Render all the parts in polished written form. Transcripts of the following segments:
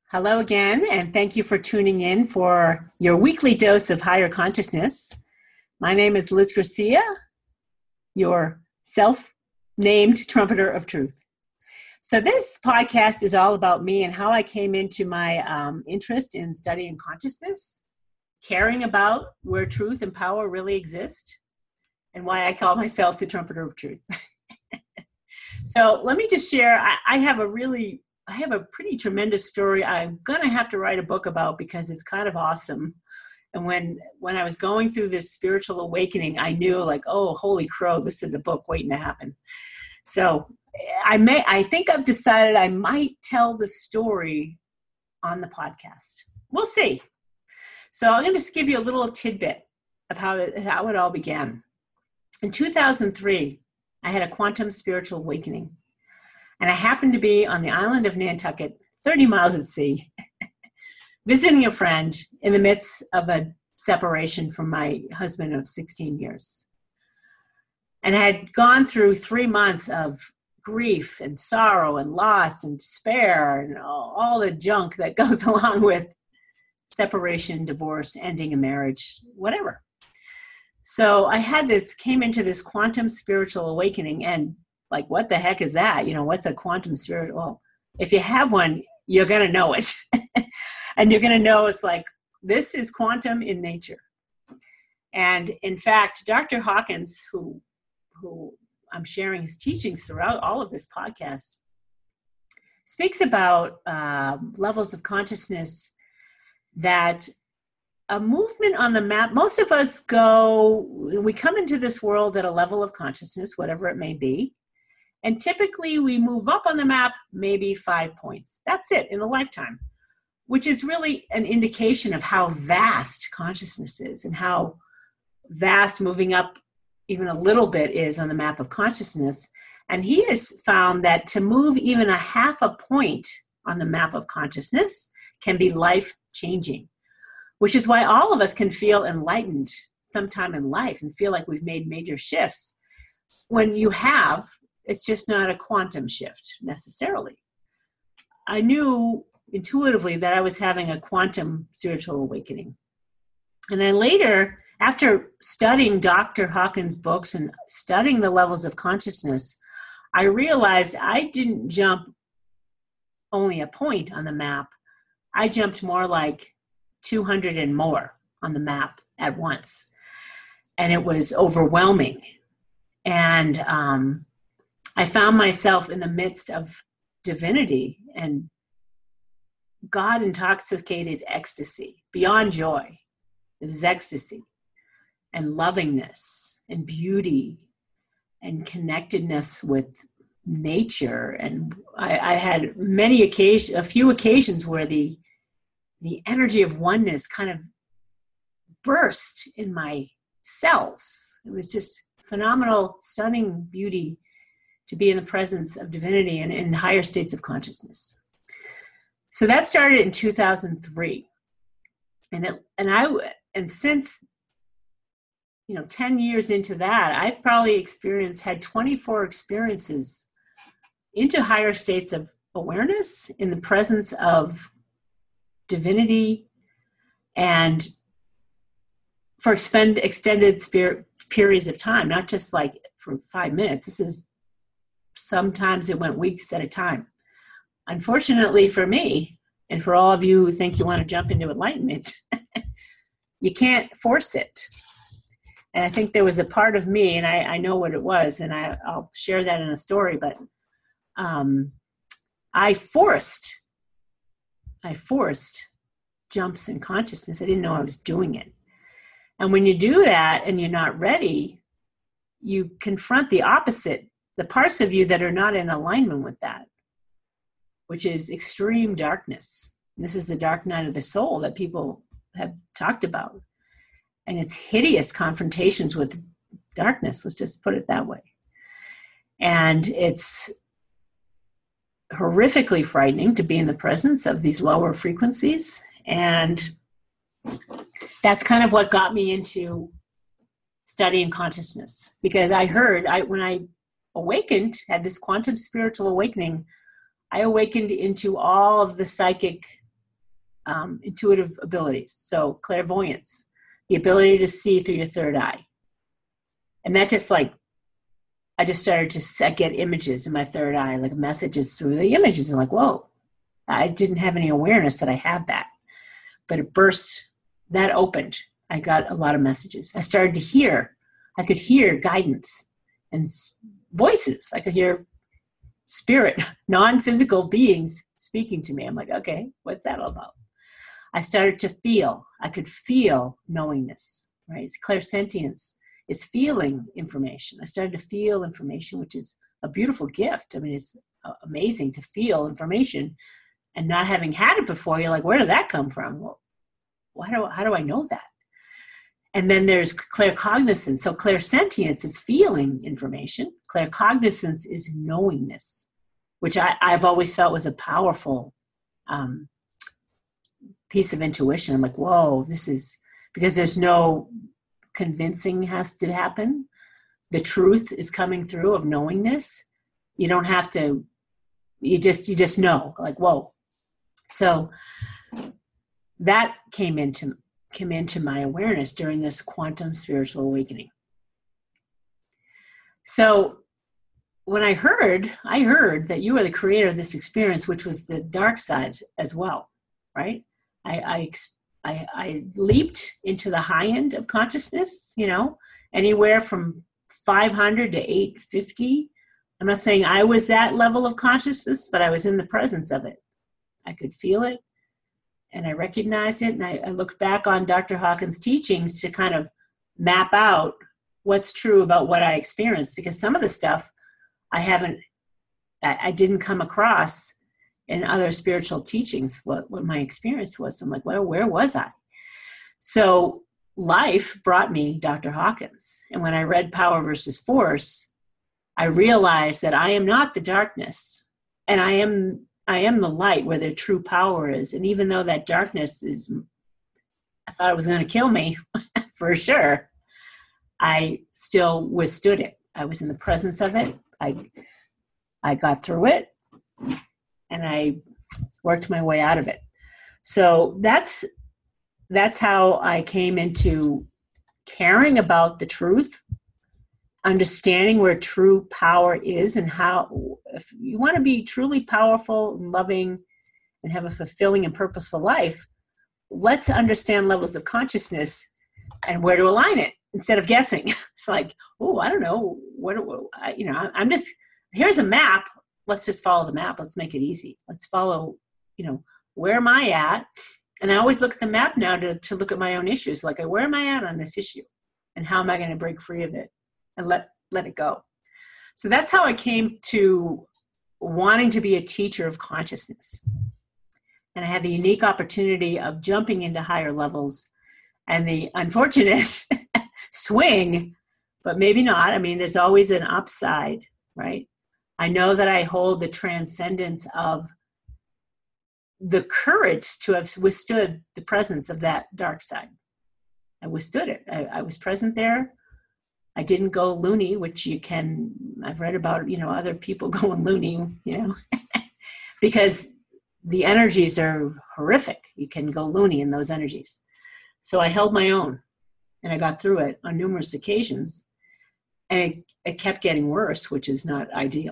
Hello again, and thank you for tuning in for your weekly dose of higher consciousness. My name is Liz Garcia, your self-named trumpeter of truth. So this podcast is all about me and how I came into my interest in studying consciousness, caring about where truth and power really exist, and why I call myself the trumpeter of truth. So let me just share, I have a pretty tremendous story I'm going to have to write a book about because it's kind of awesome. And when I was going through this spiritual awakening, I knew like, oh, holy crow, this is a book waiting to happen. So I think I've decided I might tell the story on the podcast. We'll see. So I'm going to just give you a little tidbit of how it all began. In 2003, I had a quantum spiritual awakening. And I happened to be on the island of Nantucket, 30 miles at sea, visiting a friend in the midst of a separation from my husband of 16 years. And I had gone through 3 months of grief and sorrow and loss and despair and all the junk that goes along with separation, divorce, ending a marriage, whatever. So I came into this quantum spiritual awakening, and like, what the heck is that? You know, what's a quantum spirit? Well, if you have one, you're going to know it. And you're going to know it's like, this is quantum in nature. And in fact, Dr. Hawkins, who I'm sharing his teachings throughout all of this podcast, speaks about levels of consciousness that a movement on the map, most of us we come into this world at a level of consciousness, whatever it may be. And typically we move up on the map maybe 5 points. That's it in a lifetime, which is really an indication of how vast consciousness is and how vast moving up even a little bit is on the map of consciousness. And he has found that to move even a half a point on the map of consciousness can be life-changing, which is why all of us can feel enlightened sometime in life and feel like we've made major shifts. When you have, it's just not a quantum shift necessarily. I knew intuitively that I was having a quantum spiritual awakening. And then later, after studying Dr. Hawkins' books and studying the levels of consciousness, I realized I didn't jump only a point on the map. I jumped more like 200 and more on the map at once. And it was overwhelming. And I found myself in the midst of divinity and God-intoxicated ecstasy, beyond joy. It was ecstasy and lovingness and beauty and connectedness with nature. And I had a few occasions where the energy of oneness kind of burst in my cells. It was just phenomenal, stunning beauty to be in the presence of divinity and in higher states of consciousness. So that started in 2003. And since 10 years into that, I've probably had 24 experiences into higher states of awareness in the presence of divinity, and for extended periods of time, not just like for 5 minutes. Sometimes it went weeks at a time. Unfortunately for me, and for all of you who think you want to jump into enlightenment, you can't force it. And I think there was a part of me, and I know what it was, and I'll share that in a story, but I forced jumps in consciousness. I didn't know I was doing it. And when you do that and you're not ready, you confront the opposite, the parts of you that are not in alignment with that, which is extreme darkness. This is the dark night of the soul that people have talked about. And it's hideous confrontations with darkness. Let's just put it that way. And it's horrifically frightening to be in the presence of these lower frequencies. And that's kind of what got me into studying consciousness, because when I awakened, had this quantum spiritual awakening, I awakened into all of the psychic intuitive abilities. So clairvoyance, the ability to see through your third eye. And that just like, I just started to get images in my third eye, like messages through the images. And like, whoa, I didn't have any awareness that I had that. But it burst, that opened. I got a lot of messages. I started to hear, I could hear guidance and voices. I could hear spirit, non-physical beings speaking to me. I'm like, okay, what's that all about? I started to feel, I could feel knowingness, right? It's clairsentience. It's feeling information. I started to feel information, which is a beautiful gift. I mean, it's amazing to feel information and not having had it before. You're like, where did that come from? Well, how do I know that? And then there's claircognizance. So clairsentience is feeling information. Claircognizance is knowingness, which I've always felt was a powerful piece of intuition. I'm like, whoa, this is, because there's no convincing has to happen. The truth is coming through of knowingness. You don't have to, you just know, like, whoa. So that came into my awareness during this quantum spiritual awakening. So when I heard that you are the creator of this experience, which was the dark side as well, right? I leaped into the high end of consciousness, anywhere from 500 to 850. I'm not saying I was that level of consciousness, but I was in the presence of it. I could feel it and I recognized it. And I looked back on Dr. Hawkins' teachings to kind of map out what's true about what I experienced, because some of the stuff I didn't come across in other spiritual teachings, what my experience was. So I'm like, well, where was I? So life brought me Dr. Hawkins. And when I read Power versus Force, I realized that I am not the darkness, and I am the light where their true power is. And even though that darkness I thought it was going to kill me for sure, I still withstood it. I was in the presence of it. I got through it, and I worked my way out of it. So that's how I came into caring about the truth, understanding where true power is, and how, if you want to be truly powerful and loving and have a fulfilling and purposeful life, let's understand levels of consciousness and where to align it instead of guessing. It's like, oh, I don't know. I'm just, here's a map. Let's just follow the map. Let's make it easy. Let's follow, where am I at? And I always look at the map now to look at my own issues. Like, where am I at on this issue? And how am I going to break free of it and let it go? So that's how I came to wanting to be a teacher of consciousness. And I had the unique opportunity of jumping into higher levels and the unfortunate swing, but maybe not. I mean, there's always an upside, right? I know that I hold the transcendence of the courage to have withstood the presence of that dark side. I withstood it. I was present there. I didn't go loony, which I've read about, other people going loony, because the energies are horrific. You can go loony in those energies. So I held my own, and I got through it on numerous occasions. And it kept getting worse, which is not ideal.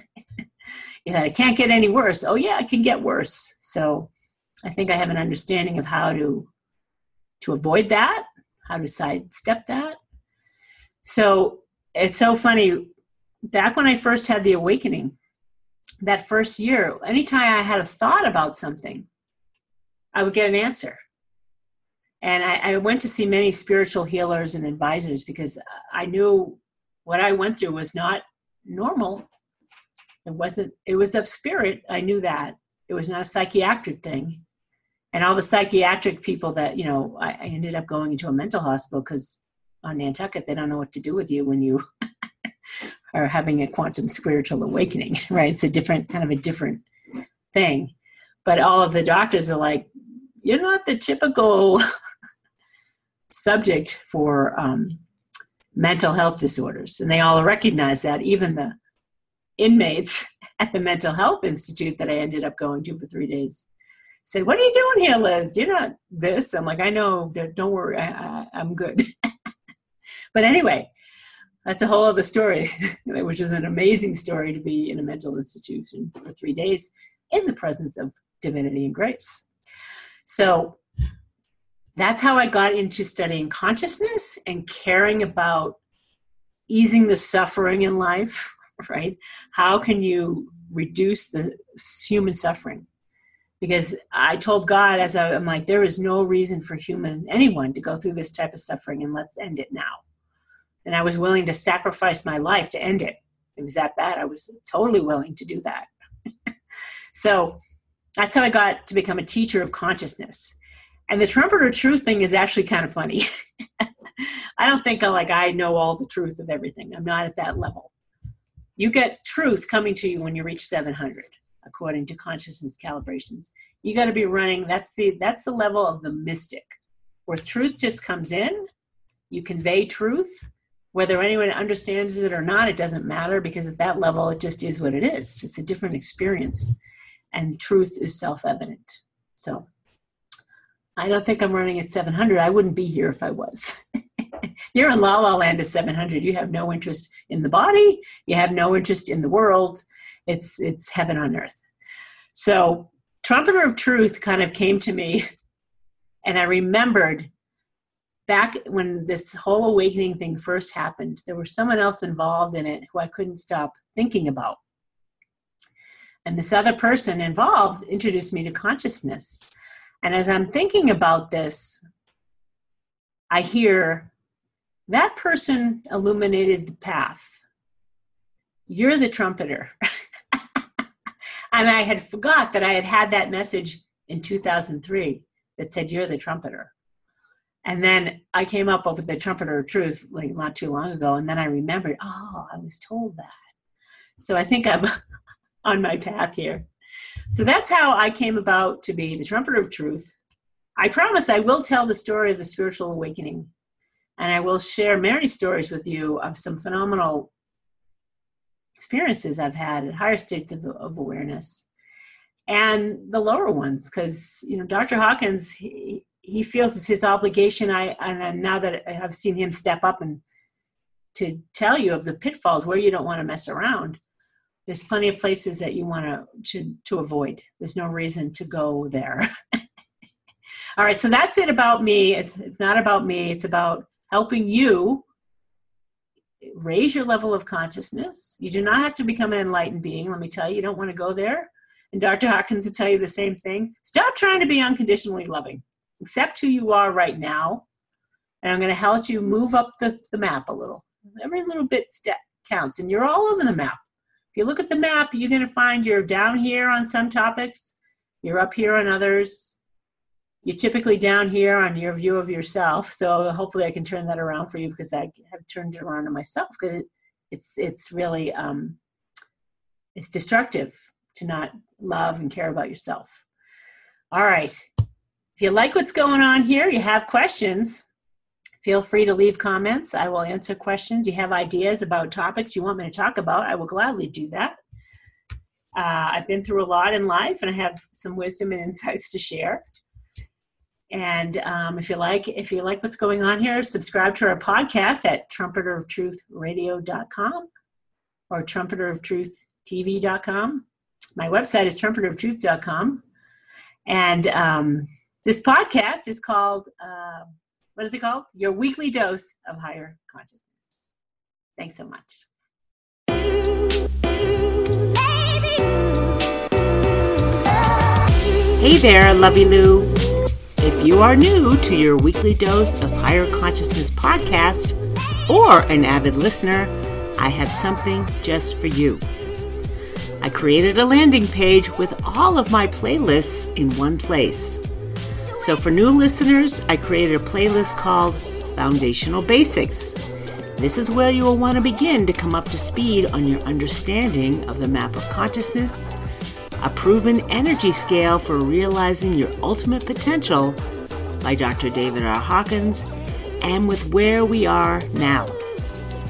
It can't get any worse. Oh yeah, it can get worse. So I think I have an understanding of how to avoid that, how to sidestep that. So it's so funny. Back when I first had the awakening, that first year, anytime I had a thought about something, I would get an answer. And I went to see many spiritual healers and advisors because I knew what I went through was not normal. It was of spirit. I knew that. It was not a psychiatric thing. And all the psychiatric people that, I ended up going into a mental hospital because on Nantucket, they don't know what to do with you when you are having a quantum spiritual awakening, right? It's a different thing. But all of the doctors are like, you're not the typical subject for mental health disorders. And they all recognize that. Even the inmates at the Mental Health Institute that I ended up going to for 3 days, said, "What are you doing here, Liz? You're not this." I'm like, "I know, don't worry, I'm good." But anyway, that's a whole other story, which is an amazing story to be in a mental institution for 3 days in the presence of divinity and grace. So that's how I got into studying consciousness and caring about easing the suffering in life, right? How can you reduce the human suffering? Because I told God, I'm like, there is no reason for anyone to go through this type of suffering, and let's end it now. And I was willing to sacrifice my life to end it. It was that bad. I was totally willing to do that. So that's how I got to become a teacher of consciousness. And the trumpeter truth thing is actually kind of funny. I don't think I know all the truth of everything. I'm not at that level. You get truth coming to you when you reach 700, according to consciousness calibrations. You got to be running. That's the level of the mystic, where truth just comes in. You convey truth. Whether anyone understands it or not, it doesn't matter, because at that level, it just is what it is. It's a different experience, and truth is self-evident. So I don't think I'm running at 700. I wouldn't be here if I was. You're in La La Land at 700. You have no interest in the body. You have no interest in the world. It's heaven on earth. So Trumpeter of Truth kind of came to me, and I remembered back when this whole awakening thing first happened, there was someone else involved in it who I couldn't stop thinking about. And this other person involved introduced me to consciousness. And as I'm thinking about this, I hear, that person illuminated the path. You're the trumpeter. And I had forgot that I had that message in 2003 that said, you're the trumpeter. And then I came up with the trumpeter of truth not too long ago. And then I remembered, I was told that. So I think I'm on my path here. So that's how I came about to be the trumpeter of truth. I promise I will tell the story of the spiritual awakening. And I will share many stories with you of some phenomenal experiences I've had at higher states of awareness, and the lower ones. Because, Dr. Hawkins, he feels it's his obligation. And now that I've seen him step up and to tell you of the pitfalls where you don't want to mess around, there's plenty of places that you want to avoid. There's no reason to go there. All right, so that's it about me. It's not about me. It's about helping you raise your level of consciousness. You do not have to become an enlightened being. Let me tell you, you don't want to go there. And Dr. Hawkins will tell you the same thing. Stop trying to be unconditionally loving. Accept who you are right now. And I'm going to help you move up the map a little. Every little bit step counts. And you're all over the map. If you look at the map, you're going to find you're down here on some topics. You're up here on others. You're typically down here on your view of yourself. So hopefully I can turn that around for you, because I have turned it around on myself, because it's really, it's destructive to not love and care about yourself. All right. If you like what's going on here, you have questions, feel free to leave comments. I will answer questions. You have ideas about topics you want me to talk about, I will gladly do that. I've been through a lot in life, and I have some wisdom and insights to share. And if you like what's going on here, subscribe to our podcast at trumpeteroftruthradio.com or trumpeteroftruhtv.com. My website is trumpeteroftruth.com. And this podcast is called, what is it called? Your Weekly Dose of Higher Consciousness. Thanks so much. Hey there, Lovey Lou. If you are new to your Weekly Dose of Higher Consciousness podcast, or an avid listener, I have something just for you. I created a landing page with all of my playlists in one place. So for new listeners, I created a playlist called Foundational Basics. This is where you will want to begin to come up to speed on your understanding of the map of consciousness, a proven energy scale for realizing your ultimate potential by Dr. David R. Hawkins, and with where we are now.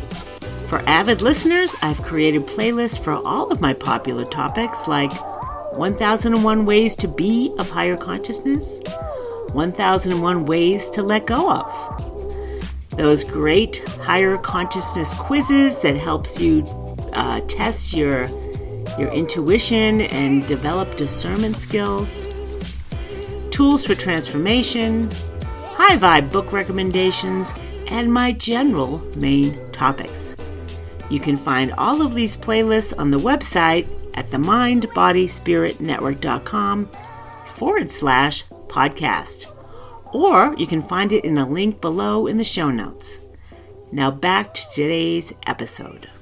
For avid listeners, I've created playlists for all of my popular topics like 1001 Ways to Be of Higher Consciousness, 1001 Ways to Let Go of. Those great higher consciousness quizzes that helps you test your intuition and develop discernment skills, tools for transformation, high vibe book recommendations, and my general main topics. You can find all of these playlists on the website at themindbodyspiritnetwork.com/podcast. Or you can find it in a link below in the show notes. Now back to today's episode.